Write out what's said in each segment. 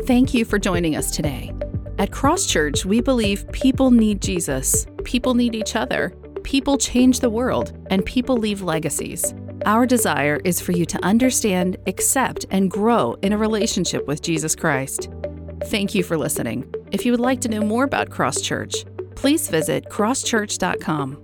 Thank you for joining us today. At Cross Church, we believe people need Jesus, people need each other, people change the world, and people leave legacies. Our desire is for you to understand, accept, and grow in a relationship with Jesus Christ. Thank you for listening. If you would like to know more about Cross Church, please visit crosschurch.com.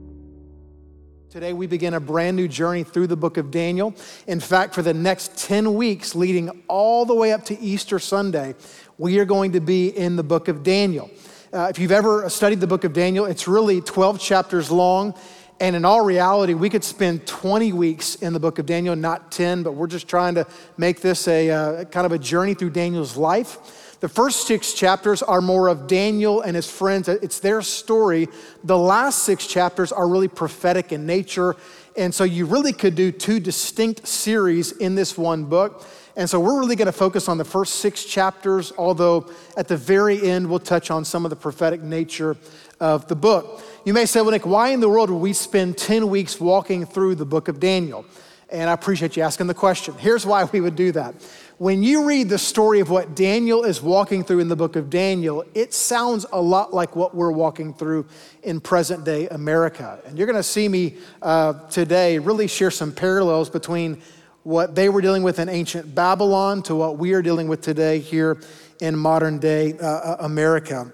Today we begin a brand new journey through the book of Daniel. In fact, for the next 10 weeks leading all the way up to Easter Sunday, we are going to be in the book of Daniel. If you've ever studied the book of Daniel, it's really 12 chapters long. And in all reality, we could spend 20 weeks in the book of Daniel, not 10, but we're just trying to make this a kind of a journey through Daniel's life. The first 6 chapters are more of Daniel and his friends. It's their story. The last 6 chapters are really prophetic in nature. And so you really could do 2 distinct series in this one book. And so we're really gonna focus on the first 6 chapters, although at the very end, we'll touch on some of the prophetic nature of the book. You may say, well, Nick, why in the world would we spend 10 weeks walking through the book of Daniel? And I appreciate you asking the question. Here's why we would do that. When you read the story of what Daniel is walking through in the book of Daniel, it sounds a lot like what we're walking through in present day America. And you're gonna see me today really share some parallels between what they were dealing with in ancient Babylon to what we are dealing with today here in modern day America.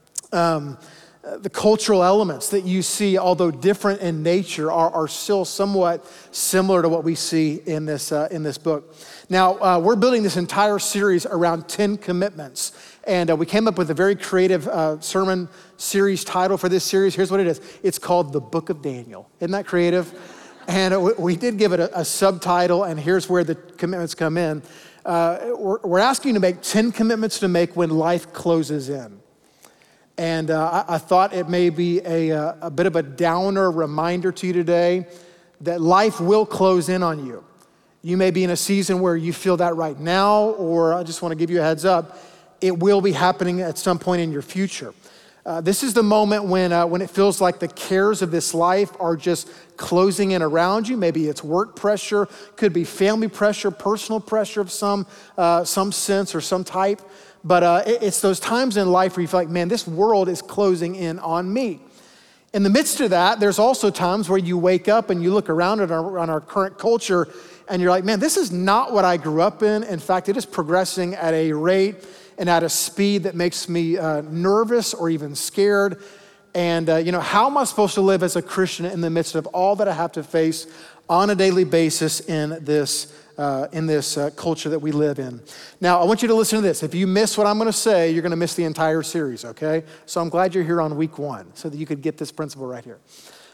The cultural elements that you see, although different in nature, are still somewhat similar to what we see in this book. Now, we're building this entire series around 10 commitments. And we came up with a very creative sermon series title for this series. Here's what it is. It's called The Book of Daniel. Isn't that creative? And we did give it a subtitle, and here's where the commitments come in. We're asking you to make 10 commitments to make when life closes in. And I thought it may be a bit of a downer reminder to you today that life will close in on you. You may be in a season where you feel that right now, or I just want to give you a heads up, it will be happening at some point in your future. This is the moment when it feels like the cares of this life are just closing in around you. Maybe it's work pressure, could be family pressure, personal pressure of some sense or some type. But it's those times in life where you feel like, man, this world is closing in on me. In the midst of that, there's also times where you wake up and you look around at our current culture and you're like, man, this is not what I grew up in. In fact, it is progressing at a rate and at a speed that makes me nervous or even scared. And how am I supposed to live as a Christian in the midst of all that I have to face on a daily basis in this culture that we live in? Now, I want you to listen to this. If you miss what I'm gonna say, you're gonna miss the entire series, okay? So I'm glad you're here on week 1 so that you could get this principle right here.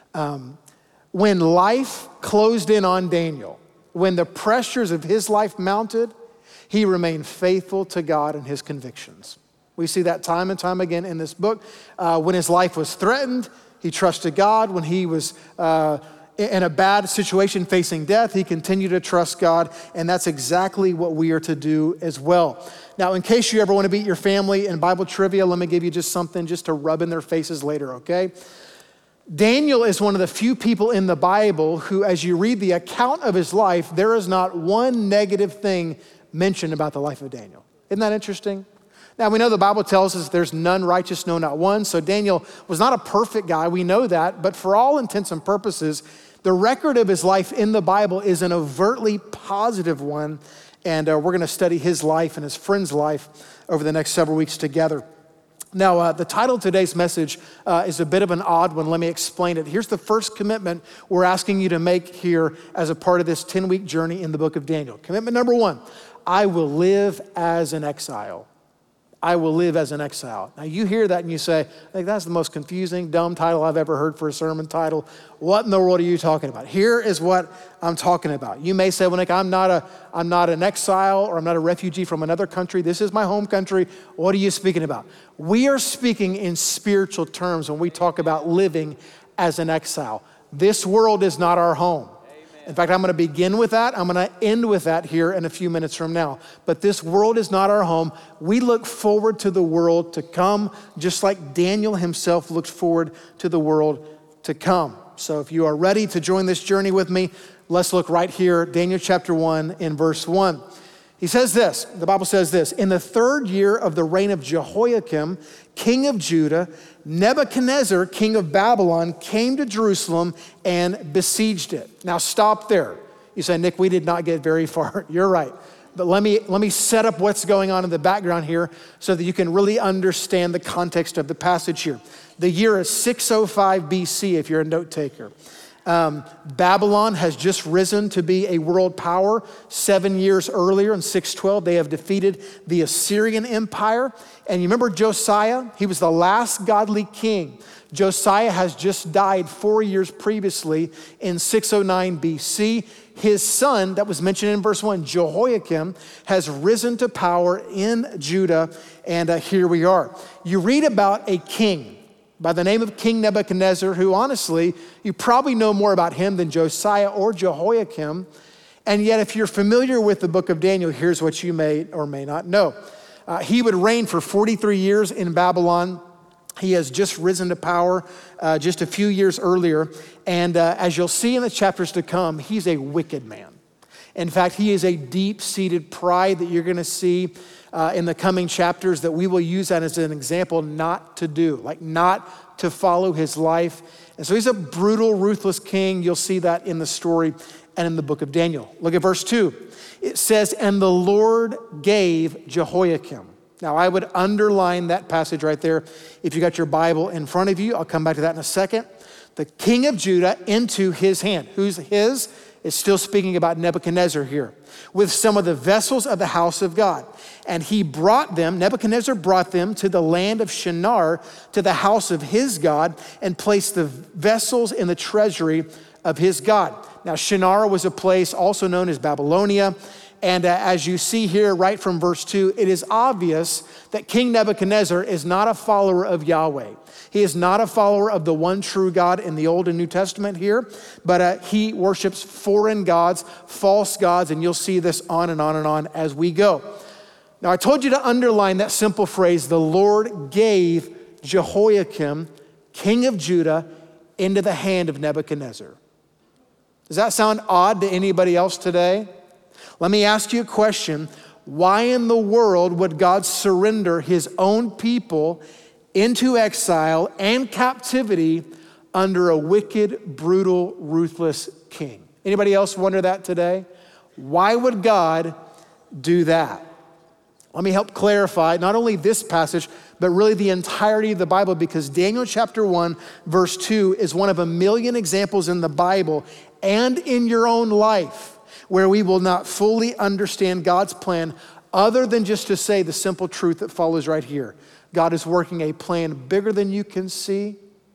When life closed in on Daniel, when the pressures of his life mounted, he remained faithful to God and his convictions. We see that time and time again in this book. When his life was threatened, he trusted God. When he was in a bad situation facing death, he continued to trust God, and that's exactly what we are to do as well. Now, in case you ever want to beat your family in Bible trivia, let me give you just something just to rub in their faces later, okay? Daniel is one of the few people in the Bible who, as you read the account of his life, there is not one negative thing mentioned about the life of Daniel. Isn't that interesting? Now, we know the Bible tells us there's none righteous, no, not one. So Daniel was not a perfect guy. We know that. But for all intents and purposes, the record of his life in the Bible is an overtly positive one. And we're going to study his life and his friend's life over the next several weeks together. Now, the title of today's message is a bit of an odd one. Let me explain it. Here's the first commitment we're asking you to make here as a part of this 10-week journey in the book of Daniel. Commitment number 1, I will live as an exile. I will live as an exile. Now you hear that and you say, I think that's the most confusing, dumb title I've ever heard for a sermon title. What in the world are you talking about? Here is what I'm talking about. You may say, well, Nick, I'm not an exile or I'm not a refugee from another country. This is my home country. What are you speaking about? We are speaking in spiritual terms when we talk about living as an exile. This world is not our home. In fact, I'm gonna begin with that. I'm gonna end with that here in a few minutes from now. But this world is not our home. We look forward to the world to come, just like Daniel himself looked forward to the world to come. So if you are ready to join this journey with me, let's look right here, Daniel chapter 1 in verse 1. He says this, the Bible says this, in the 3rd year of the reign of Jehoiakim, king of Judah, Nebuchadnezzar, king of Babylon, came to Jerusalem and besieged it. Now stop there. You say, Nick, we did not get very far. You're right. But let me set up what's going on in the background here so that you can really understand the context of the passage here. The year is 605 BC if you're a note taker. Babylon has just risen to be a world power. 7 years earlier in 612, they have defeated the Assyrian Empire. And you remember Josiah? He was the last godly king. Josiah has just died 4 years previously in 609 BC. His son, that was mentioned in verse 1, Jehoiakim, has risen to power in Judah, and here we are. You read about a king by the name of King Nebuchadnezzar, who honestly, you probably know more about him than Josiah or Jehoiakim. And yet, if you're familiar with the book of Daniel, here's what you may or may not know. He would reign for 43 years in Babylon. He has just risen to power just a few years earlier. And as you'll see in the chapters to come, he's a wicked man. In fact, he is a deep-seated pride that you're gonna see in the coming chapters that we will use that as an example not to do, like not to follow his life. And so he's a brutal, ruthless king. You'll see that in the story and in the book of Daniel. Look at verse 2. It says, and the Lord gave Jehoiakim. Now I would underline that passage right there if you got your Bible in front of you. I'll come back to that in a second. The king of Judah into his hand. Who's his? It's still speaking about Nebuchadnezzar here, with some of the vessels of the house of God. And he brought them, Nebuchadnezzar brought them to the land of Shinar, to the house of his God, and placed the vessels in the treasury of his God. Now Shinar was a place also known as Babylonia. And as you see here right from verse 2, it is obvious that King Nebuchadnezzar is not a follower of Yahweh. He is not a follower of the one true God in the Old and New Testament here, but he worships foreign gods, false gods, and you'll see this on and on and on as we go. Now I told you to underline that simple phrase, the Lord gave Jehoiakim, king of Judah, into the hand of Nebuchadnezzar. Does that sound odd to anybody else today? Let me ask you a question. Why in the world would God surrender his own people into exile and captivity under a wicked, brutal, ruthless king? Anybody else wonder that today? Why would God do that? Let me help clarify not only this passage, but really the entirety of the Bible, because Daniel chapter 1, verse 2 is one of a million examples in the Bible and in your own life where we will not fully understand God's plan other than just to say the simple truth that follows right here. God is working a plan bigger than you can see,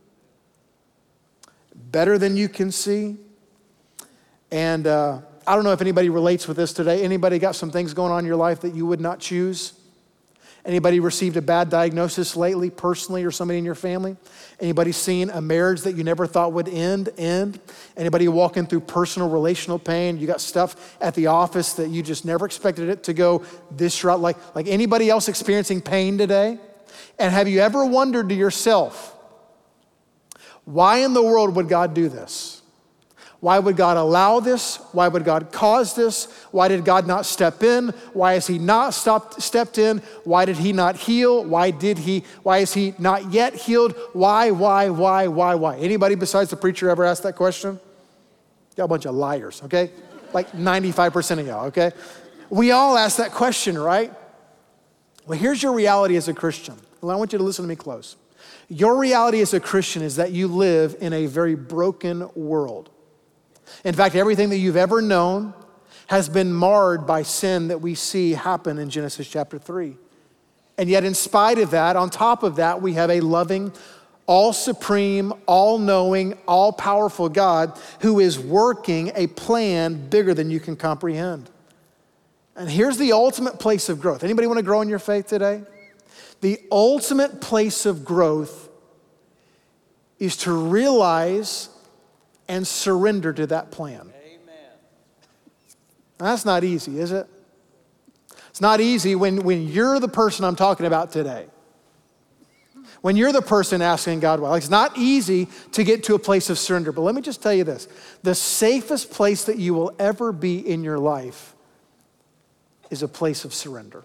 better than you can see. And I don't know if anybody relates with this today. Anybody got some things going on in your life that you would not choose? Anybody received a bad diagnosis lately, personally, or somebody in your family? Anybody seen a marriage that you never thought would end? Anybody walking through personal relational pain? You got stuff at the office that you just never expected it to go this route? Like anybody else experiencing pain today? And have you ever wondered to yourself, why in the world would God do this? Why would God allow this? Why would God cause this? Why did God not step in? Why has he not stepped in? Why did he not heal? Why is he not yet healed? Why? Anybody besides the preacher ever asked that question? Y'all a bunch of liars, okay? Like 95% of y'all, okay? We all ask that question, right? Well, here's your reality as a Christian. Well, I want you to listen to me close. Your reality as a Christian is that you live in a very broken world. In fact, everything that you've ever known has been marred by sin that we see happen in Genesis chapter 3. And yet in spite of that, on top of that, we have a loving, all-supreme, all-knowing, all-powerful God who is working a plan bigger than you can comprehend. And here's the ultimate place of growth. Anybody want to grow in your faith today? The ultimate place of growth is to realize and surrender to that plan. Amen. Now, that's not easy, is it? It's not easy when you're the person I'm talking about today. When you're the person asking God why. Like, it's not easy to get to a place of surrender. But let me just tell you this. The safest place that you will ever be in your life is a place of surrender.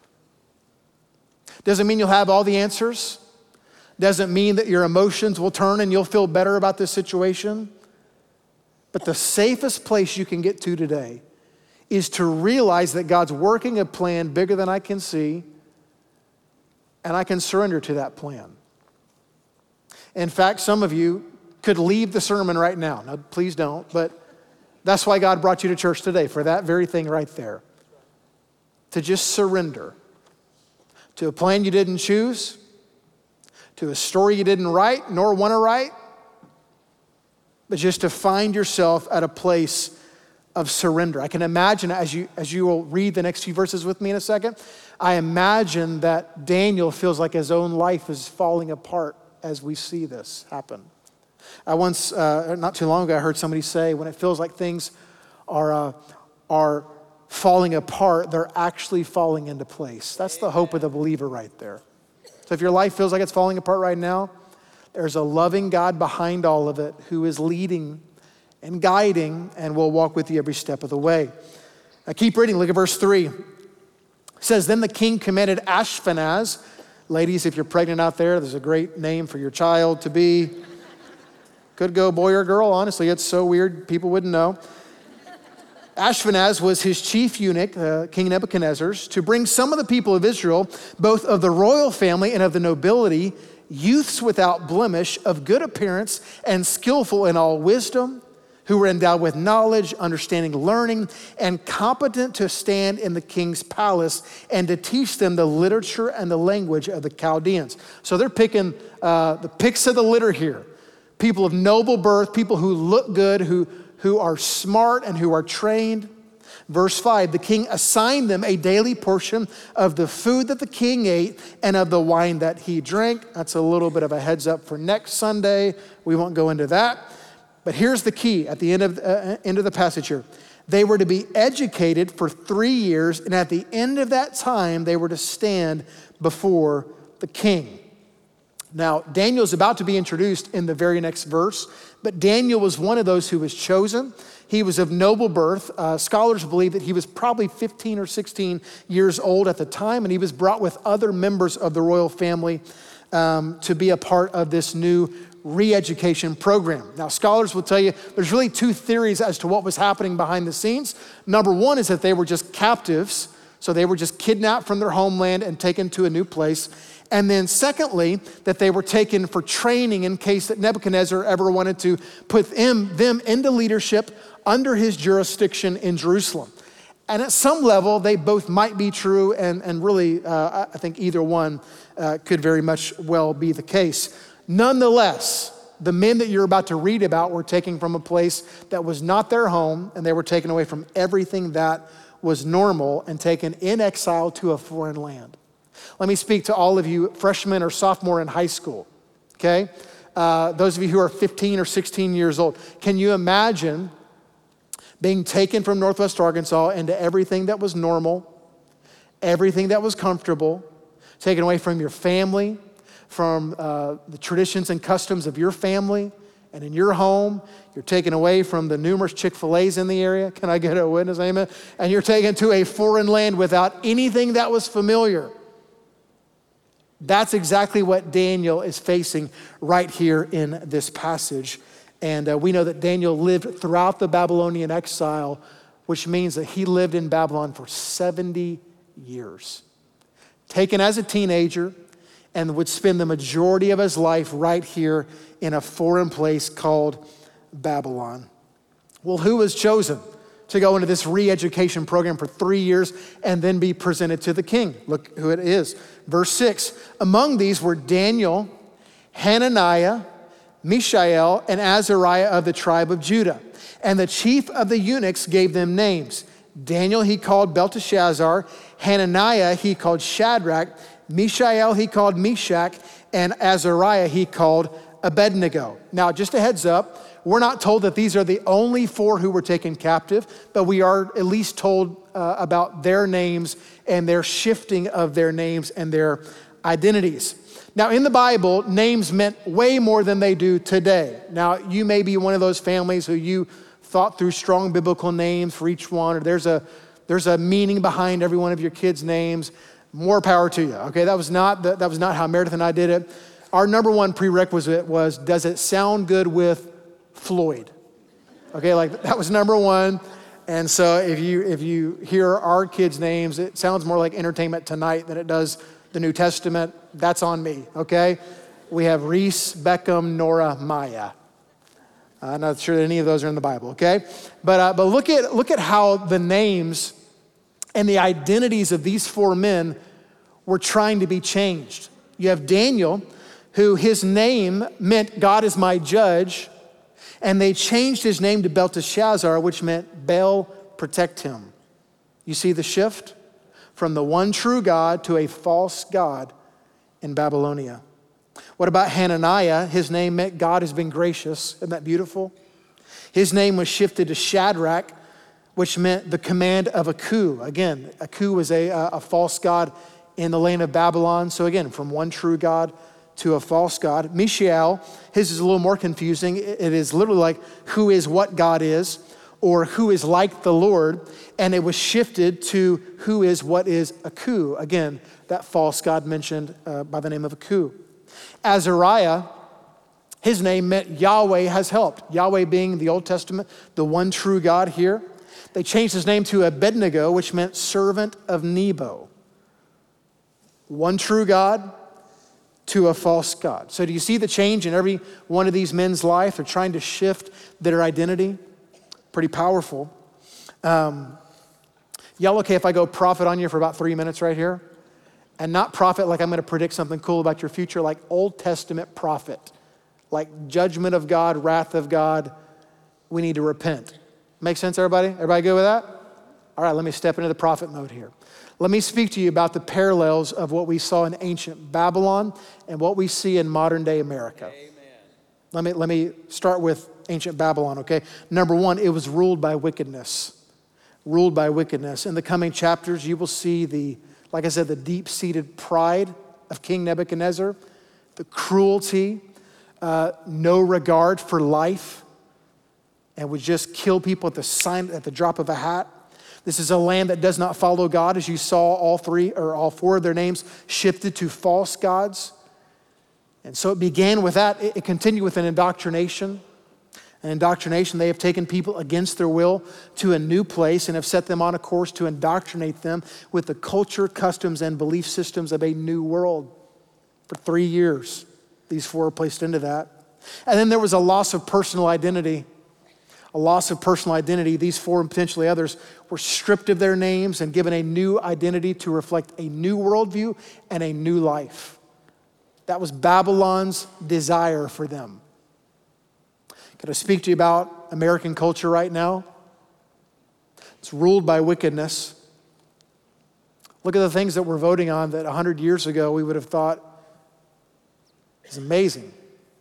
Doesn't mean you'll have all the answers. Doesn't mean that your emotions will turn and you'll feel better about this situation. But the safest place you can get to today is to realize that God's working a plan bigger than I can see, and I can surrender to that plan. In fact, some of you could leave the sermon right now. Now, please don't, but that's why God brought you to church today, for that very thing right there. To just surrender to a plan you didn't choose, to a story you didn't write nor want to write, but just to find yourself at a place of surrender. I can imagine as you will read the next few verses with me in a second, I imagine that Daniel feels like his own life is falling apart as we see this happen. I once, not too long ago, I heard somebody say, when it feels like things are falling apart, they're actually falling into place. That's the hope of the believer right there. So if your life feels like it's falling apart right now, there's a loving God behind all of it who is leading and guiding and will walk with you every step of the way. Now keep reading, look at verse 3. It says, then the king commanded Ashpenaz. Ladies, if you're pregnant out there's a great name for your child to be. Could go boy or girl, honestly. It's so weird, people wouldn't know. Ashpenaz was his chief eunuch, King Nebuchadnezzar's, to bring some of the people of Israel, both of the royal family and of the nobility, youths without blemish, of good appearance and skillful in all wisdom, who were endowed with knowledge, understanding, learning, and competent to stand in the king's palace and to teach them the literature and the language of the Chaldeans. So they're picking the picks of the litter here. People of noble birth, people who look good, who are smart and who are trained. Verse 5, the king assigned them a daily portion of the food that the king ate and of the wine that he drank. That's a little bit of a heads up for next Sunday. We won't go into that. But here's the key at the end of the passage here. They were to be educated for 3 years, and at the end of that time, they were to stand before the king. Now, Daniel's about to be introduced in the very next verse, but Daniel was one of those who was chosen. He was of noble birth. Scholars believe that he was probably 15 or 16 years old at the time, and he was brought with other members of the royal family to be a part of this new re-education program. Now, scholars will tell you there's really two theories as to what was happening behind the scenes. Number one is that they were just captives, so they were just kidnapped from their homeland and taken to a new place. And then secondly, that they were taken for training in case that Nebuchadnezzar ever wanted to put them into leadership under his jurisdiction in Jerusalem. And at some level, they both might be true, and really, I think either one could very much well be the case. Nonetheless, the men that you're about to read about were taken from a place that was not their home, and they were taken away from everything that was normal and taken in exile to a foreign land. Let me speak to all of you freshmen or sophomore in high school, okay? Those of you who are 15 or 16 years old, can you imagine being taken from Northwest Arkansas into everything that was normal, everything that was comfortable, taken away from your family, from the traditions and customs of your family and in your home? You're taken away from the numerous Chick-fil-A's in the area. Can I get a witness? Amen. And you're taken to a foreign land without anything that was familiar. That's exactly what Daniel is facing right here in this passage. And we know that Daniel lived throughout the Babylonian exile, which means that he lived in Babylon for 70 years. Taken as a teenager, and would spend the majority of his life right here in a foreign place called Babylon. Well, who was chosen to go into this re-education program for 3 years and then be presented to the king? Look who it is. Verse 6, among these were Daniel, Hananiah, Mishael, and Azariah of the tribe of Judah. And the chief of the eunuchs gave them names. Daniel he called Belteshazzar, Hananiah he called Shadrach, Mishael he called Meshach, and Azariah he called Abednego. Now, just a heads up, we're not told that these are the only 4 who were taken captive, but we are at least told about their names and their shifting of their names and their identities. Now, in the Bible, names meant way more than they do today. Now, you may be one of those families who you thought through strong biblical names for each one, or there's There's a meaning behind every one of your kids' names. More power to you, okay? That was not how Meredith and I did it. Our number one prerequisite was, does it sound good with Floyd? Okay, like that was number one. And so if you hear our kids' names, it sounds more like Entertainment Tonight than it does the New Testament. That's on me, okay? We have Reese, Beckham, Nora, Maya. I'm not sure that any of those are in the Bible, okay? But look at how the names and the identities of these four men were trying to be changed. You have Daniel, who his name meant God is my judge, and they changed his name to Belteshazzar, which meant Baal protect him. You see the shift from the one true God to a false God in Babylonia. What about Hananiah? His name meant God has been gracious. Isn't that beautiful? His name was shifted to Shadrach, which meant the command of Aku. Again, Aku was a false god in the land of Babylon. So again, from one true God to a false god. Mishael, his is a little more confusing. It is literally like who is what God is, or who is like the Lord. And it was shifted to who is what is Aku. Again, that false god mentioned by the name of Aku. Azariah, his name meant Yahweh has helped. Yahweh being the Old Testament, the one true God here. They changed his name to Abednego, which meant servant of Nebo. One true God to a false God. So do you see the change in every one of these men's life? They're trying to shift their identity. Pretty powerful. Y'all okay if I go prophet on you for about 3 minutes right here? And not prophet like I'm going to predict something cool about your future, like Old Testament prophet. Like judgment of God, wrath of God. We need to repent. Make sense, everybody? Everybody good with that? All right, let me step into the prophet mode here. Let me speak to you about the parallels of what we saw in ancient Babylon and what we see in modern day America. Amen. Let me start with ancient Babylon, okay? Number one, it was ruled by wickedness. Ruled by wickedness. In the coming chapters, you will see like I said, the deep-seated pride of King Nebuchadnezzar, the cruelty, no regard for life, and would just kill people at the drop of a hat. This is a land that does not follow God, as you saw all four of their names shifted to false gods. And so it began with that. It continued with an indoctrination. An indoctrination, they have taken people against their will to a new place and have set them on a course to indoctrinate them with the culture, customs, and belief systems of a new world. For 3 years, these four are placed into that. And then there was a loss of personal identity. A loss of personal identity. These four and potentially others were stripped of their names and given a new identity to reflect a new worldview and a new life. That was Babylon's desire for them. Can I speak to you about American culture right now? It's ruled by wickedness. Look at the things that we're voting on that 100 years ago we would have thought is amazing.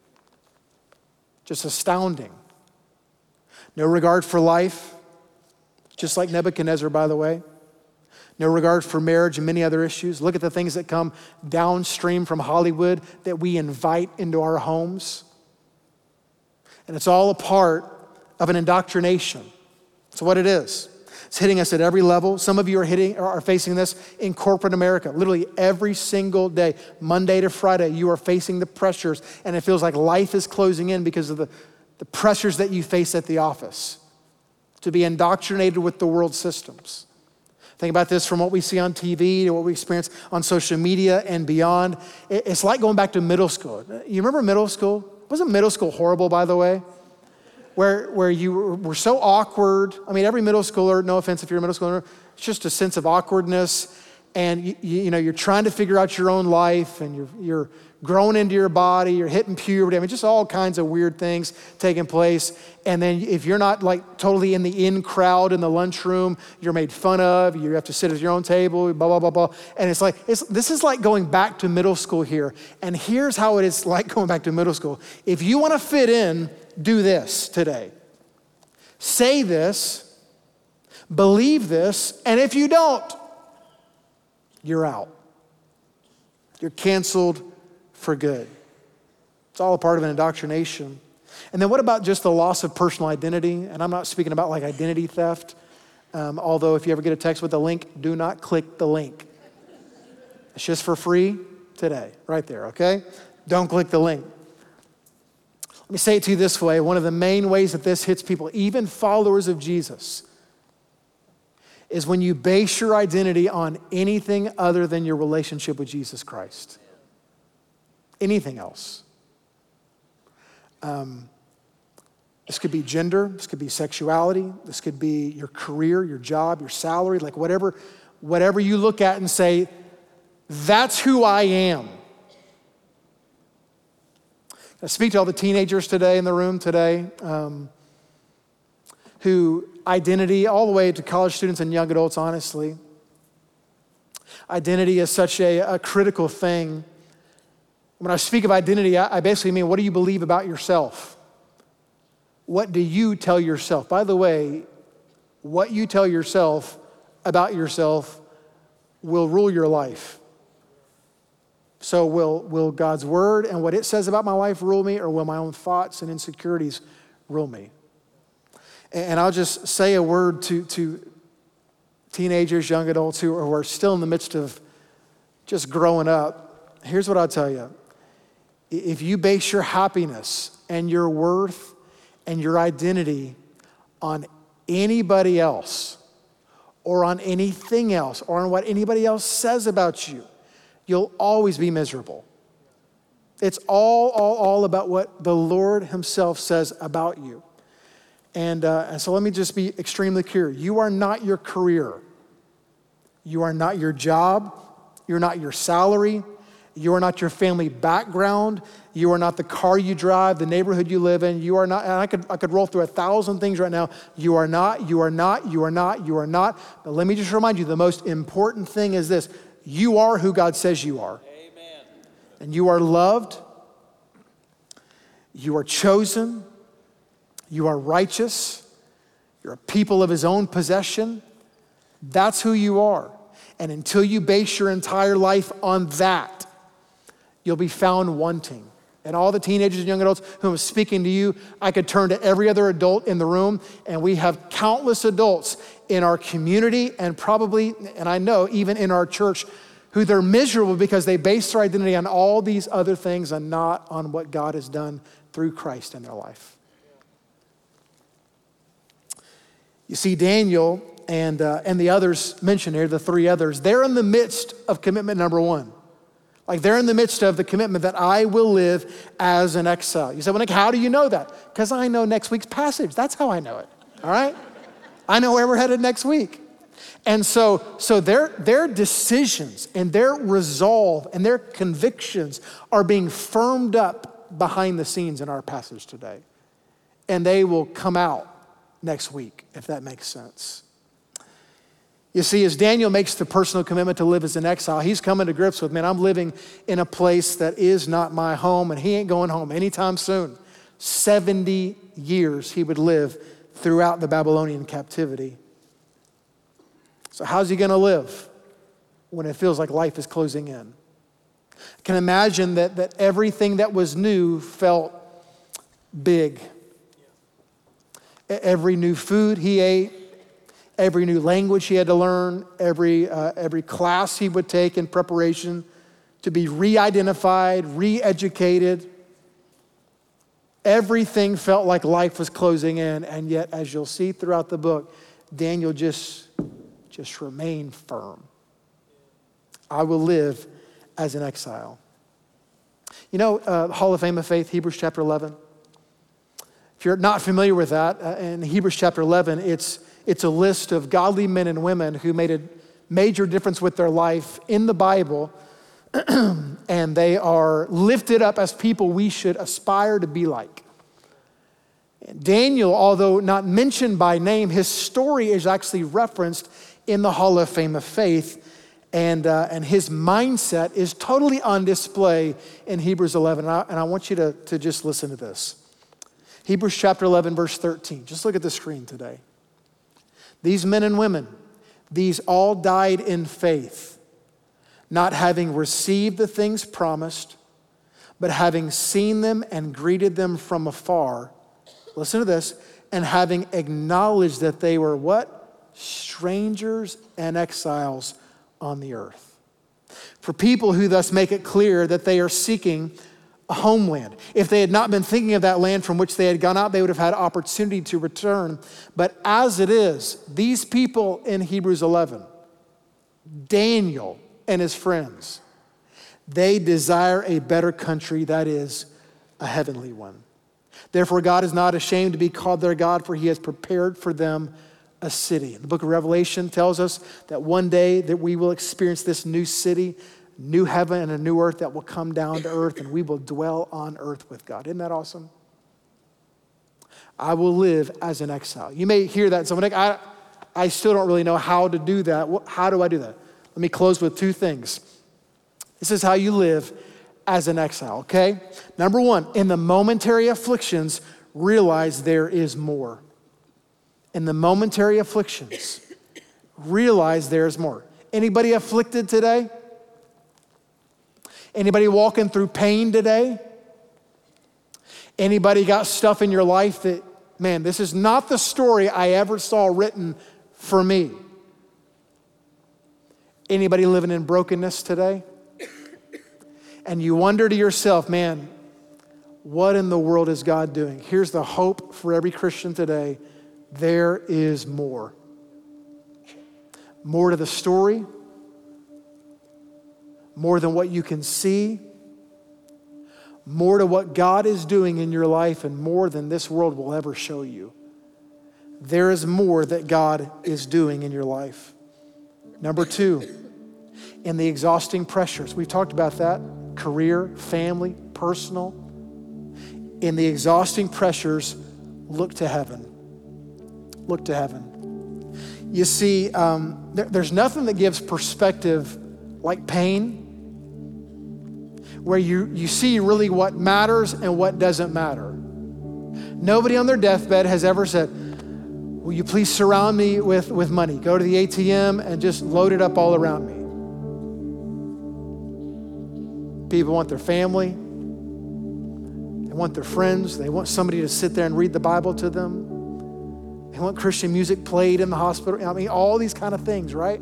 Just astounding. No regard for life, just like Nebuchadnezzar, by the way. No regard for marriage and many other issues. Look at the things that come downstream from Hollywood that we invite into our homes. And it's all a part of an indoctrination. That's what it is. It's hitting us at every level. Some of you are facing this in corporate America. Literally every single day, Monday to Friday, you are facing the pressures, and it feels like life is closing in because of the pressures that you face at the office to be indoctrinated with the world systems. Think about this from what we see on TV to what we experience on social media and beyond. It's like going back to middle school. You remember middle school? Wasn't middle school horrible, by the way? Where you were so awkward. I mean, every middle schooler, no offense if you're a middle schooler, it's just a sense of awkwardness. And you're trying to figure out your own life, and you're growing into your body, you're hitting puberty. I mean, just all kinds of weird things taking place. And then if you're not like totally in the in crowd in the lunchroom, you're made fun of. You have to sit at your own table, blah, blah, blah, blah. And it's like, this is like going back to middle school here. And here's how it is like going back to middle school. If you want to fit in, do this today. Say this, believe this, and if you don't, you're out. You're canceled for good. It's all a part of an indoctrination. And then what about just the loss of personal identity? And I'm not speaking about like identity theft. Although if you ever get a text with a link, do not click the link. It's just for free today, right there, okay? Don't click the link. Let me say it to you this way. One of the main ways that this hits people, even followers of Jesus, is when you base your identity on anything other than your relationship with Jesus Christ. Anything else. This could be gender, this could be sexuality, this could be your career, your job, your salary, like whatever you look at and say, that's who I am. I speak to all the teenagers today in the room today who identity, all the way to college students and young adults, honestly. Identity is such a critical thing. When I speak of identity, I basically mean, what do you believe about yourself? What do you tell yourself? By the way, what you tell yourself about yourself will rule your life. So will God's word and what it says about my life rule me, or will my own thoughts and insecurities rule me? And I'll just say a word to teenagers, young adults who are still in the midst of just growing up. Here's what I'll tell you. If you base your happiness and your worth and your identity on anybody else or on anything else or on what anybody else says about you, you'll always be miserable. It's all about what the Lord himself says about you. And so let me just be extremely clear. You are not your career. You are not your job. You're not your salary. You are not your family background. You are not the car you drive, the neighborhood you live in. You are not, and I could roll through 1,000 things right now. You are not. But let me just remind you, the most important thing is this. You are who God says you are. Amen. And you are loved. You are chosen. You are righteous. You're a people of his own possession. That's who you are. And until you base your entire life on that, you'll be found wanting. And all the teenagers and young adults who I'm speaking to you, I could turn to every other adult in the room, and we have countless adults in our community and probably, and I know even in our church, who they're miserable because they base their identity on all these other things and not on what God has done through Christ in their life. You see, Daniel and the others mentioned here, the three others, they're in the midst of commitment number one. Like they're in the midst of the commitment that I will live as an exile. You say, well, Nick, how do you know that? Because I know next week's passage. That's how I know it, all right? I know where we're headed next week. And so their decisions and their resolve and their convictions are being firmed up behind the scenes in our passage today. And they will come out next week, if that makes sense. You see, as Daniel makes the personal commitment to live as an exile, he's coming to grips with, man, I'm living in a place that is not my home, and he ain't going home anytime soon. 70 years he would live throughout the Babylonian captivity. So how's he gonna live when it feels like life is closing in? I can imagine that everything that was new felt big. Every new food he ate, every new language he had to learn, every class he would take in preparation to be re-identified, re-educated. Everything felt like life was closing in, and yet, as you'll see throughout the book, Daniel just remained firm. I will live as an exile. You know, Hall of Fame of Faith, Hebrews chapter 11. If you're not familiar with that, in Hebrews chapter 11, it's a list of godly men and women who made a major difference with their life in the Bible, and they are lifted up as people we should aspire to be like. And Daniel, although not mentioned by name, his story is actually referenced in the Hall of Fame of Faith, and his mindset is totally on display in Hebrews 11. And I want you to just listen to this. Hebrews chapter 11, verse 13. Just look at the screen today. These men and women, these all died in faith, not having received the things promised, but having seen them and greeted them from afar. Listen to this. And having acknowledged that they were what? strangers and exiles on the earth. For people who thus make it clear that they are seeking a homeland. If they had not been thinking of that land from which they had gone out, they would have had opportunity to return. But as it is, these people in Hebrews 11, Daniel and his friends, they desire a better country, that is, a heavenly one. Therefore, God is not ashamed to be called their God, for he has prepared for them a city. The book of Revelation tells us that one day that we will experience this new city, new heaven and a new earth that will come down to earth, and we will dwell on earth with God. Isn't that awesome? I will live as an exile. You may hear that. Someone like, I still don't really know how to do that. How do I do that? Let me close with two things. This is how you live as an exile, okay? Number one, in the momentary afflictions, realize there is more. In the momentary afflictions, realize there is more. Anybody afflicted today? Anybody walking through pain today? Anybody got stuff in your life that, man, this is not the story I ever saw written for me? Anybody living in brokenness today? And you wonder to yourself, man, what in the world is God doing? Here's the hope for every Christian today. There is more. More to the story. More than what you can see. More to what God is doing in your life, and more than this world will ever show you. There is more that God is doing in your life. Number two, in the exhausting pressures. We've talked about that. Career, family, personal. In the exhausting pressures, look to heaven. Look to heaven. You see, there's nothing that gives perspective like pain, where you see really what matters and what doesn't matter. Nobody on their deathbed has ever said, will you please surround me with money? Go to the ATM and just load it up all around me. People want their family. They want their friends. They want somebody to sit there and read the Bible to them. They want Christian music played in the hospital. I mean, all these kind of things, right?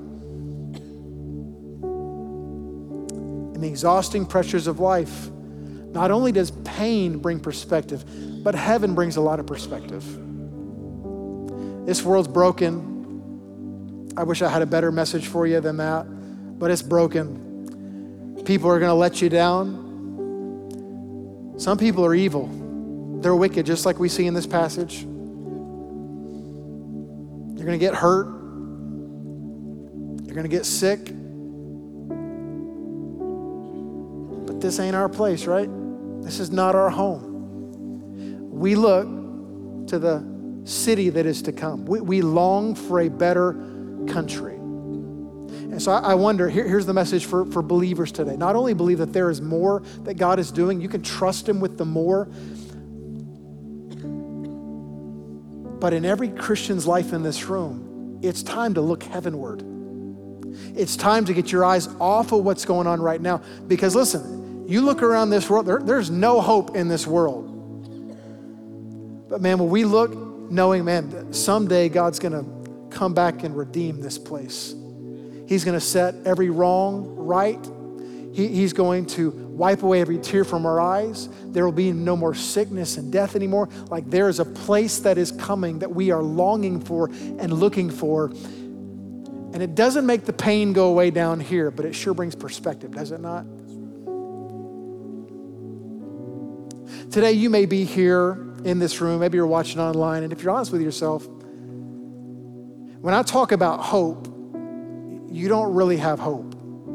In the exhausting pressures of life, not only does pain bring perspective, but heaven brings a lot of perspective. This world's broken. I wish I had a better message for you than that, but it's broken. People are going to let you down. Some people are evil. They're wicked, just like we see in this passage. You're going to get hurt. You're going to get sick. But this ain't our place, right? This is not our home. We look to the city that is to come. We long for a better country. And so I wonder, here's the message for believers today. Not only believe that there is more that God is doing, you can trust him with the more, but in every Christian's life in this room, it's time to look heavenward. It's time to get your eyes off of what's going on right now. Because listen, you look around this world, there's no hope in this world. But man, when we look knowing, man, that someday God's gonna come back and redeem this place. He's gonna set every wrong right. He's going to wipe away every tear from our eyes. There will be no more sickness and death anymore. Like there is a place that is coming that we are longing for and looking for. And it doesn't make the pain go away down here, but it sure brings perspective, does it not? Today you may be here in this room, maybe you're watching online, and if you're honest with yourself, when I talk about hope, you don't really have hope.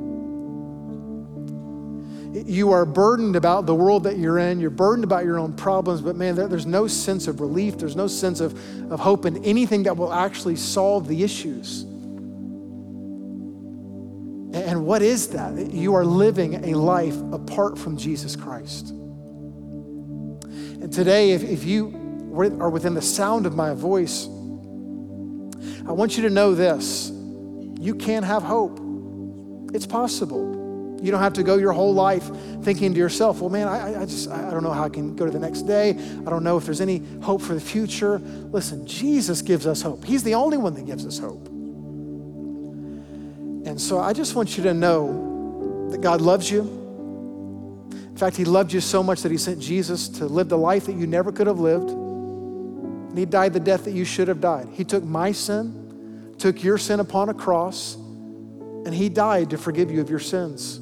You are burdened about the world that you're in. You're burdened about your own problems, but man, there's no sense of relief. There's no sense of hope in anything that will actually solve the issues. And what is that? You are living a life apart from Jesus Christ. And today, if you are within the sound of my voice, I want you to know this. You can have hope. It's possible. You don't have to go your whole life thinking to yourself, well, man, I don't know how I can go to the next day. I don't know if there's any hope for the future. Listen, Jesus gives us hope. He's the only one that gives us hope. And so I just want you to know that God loves you. In fact, he loved you so much that he sent Jesus to live the life that you never could have lived. And he died the death that you should have died. He took my sin, took your sin upon a cross, and he died to forgive you of your sins.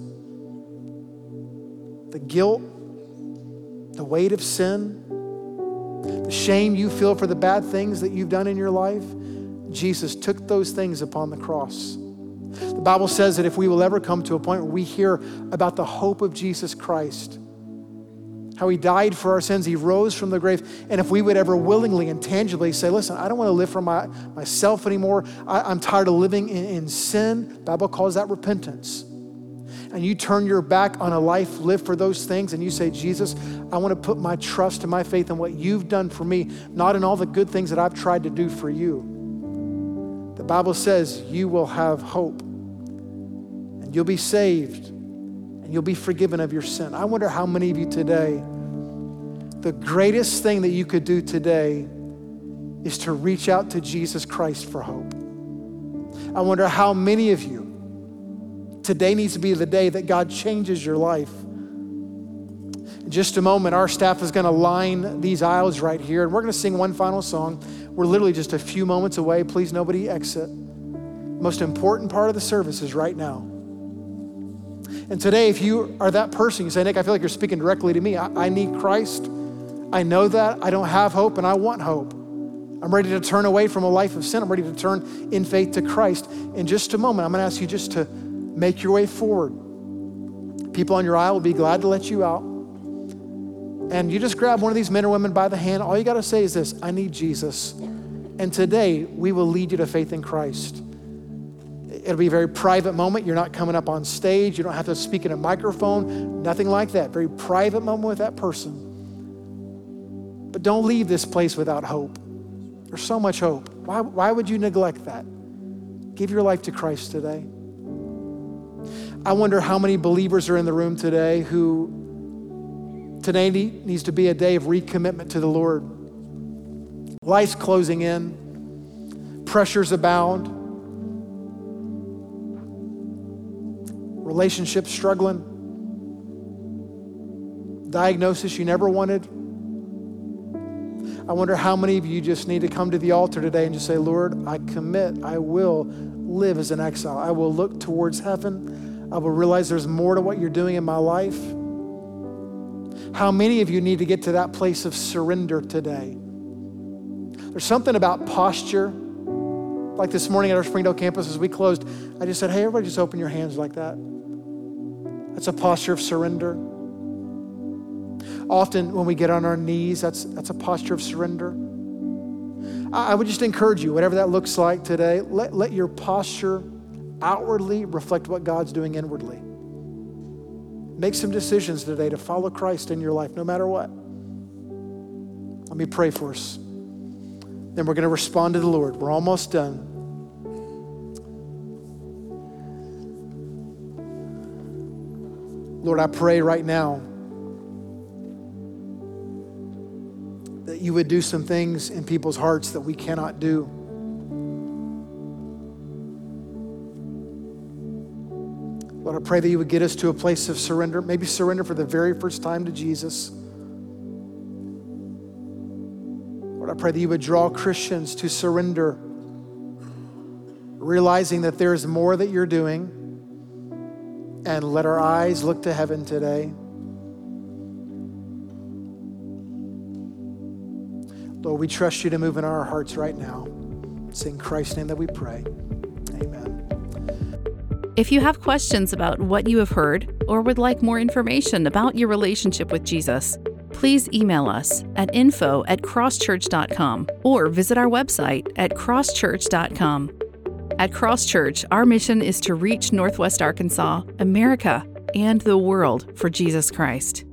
The guilt, the weight of sin, the shame you feel for the bad things that you've done in your life, Jesus took those things upon the cross. The Bible says that if we will ever come to a point where we hear about the hope of Jesus Christ, how he died for our sins, he rose from the grave, and if we would ever willingly and tangibly say, listen, I don't want to live for myself anymore. I'm tired of living in sin. The Bible calls that repentance. And you turn your back on a life lived for those things and you say, Jesus, I want to put my trust and my faith in what you've done for me, not in all the good things that I've tried to do for you. The Bible says you will have hope and you'll be saved and you'll be forgiven of your sin. I wonder how many of you today, the greatest thing that you could do today is to reach out to Jesus Christ for hope. I wonder how many of you, today needs to be the day that God changes your life. In just a moment, our staff is going to line these aisles right here, and we're going to sing one final song. We're literally just a few moments away. Please, nobody exit. Most important part of the service is right now. And today, if you are that person, you say, Nick, I feel like you're speaking directly to me. I need Christ. I know that. I don't have hope, and I want hope. I'm ready to turn away from a life of sin. I'm ready to turn in faith to Christ. In just a moment, I'm going to ask you just to make your way forward. People on your aisle will be glad to let you out. And you just grab one of these men or women by the hand. All you got to say is this, I need Jesus. And today, we will lead you to faith in Christ. It'll be a very private moment. You're not coming up on stage. You don't have to speak in a microphone, nothing like that. Very private moment with that person. But don't leave this place without hope. There's so much hope. Why would you neglect that? Give your life to Christ today. I wonder how many believers are in the room today who today needs to be a day of recommitment to the Lord. Life's closing in. Pressures abound. Relationships struggling. Diagnosis you never wanted. I wonder how many of you just need to come to the altar today and just say, Lord, I commit, I will live as an exile. I will look towards heaven. I will realize there's more to what you're doing in my life. How many of you need to get to that place of surrender today? There's something about posture. Like this morning at our Springdale campus as we closed, I just said, hey, everybody just open your hands like that. That's a posture of surrender. Often when we get on our knees, that's a posture of surrender. I would just encourage you, whatever that looks like today, let your posture outwardly reflect what God's doing inwardly. Make some decisions today to follow Christ in your life, no matter what. Let me pray for us. Then we're going to respond to the Lord. We're almost done. Lord, I pray right now that you would do some things in people's hearts that we cannot do. Lord, I pray that you would get us to a place of surrender, maybe surrender for the very first time to Jesus. Lord, I pray that you would draw Christians to surrender, realizing that there's more that you're doing, and let our eyes look to heaven today. Lord, we trust you to move in our hearts right now. It's in Christ's name that we pray. Amen. If you have questions about what you have heard or would like more information about your relationship with Jesus, please email us at info@crosschurch.com or visit our website at crosschurch.com. At Cross Church, our mission is to reach Northwest Arkansas, America, and the world for Jesus Christ.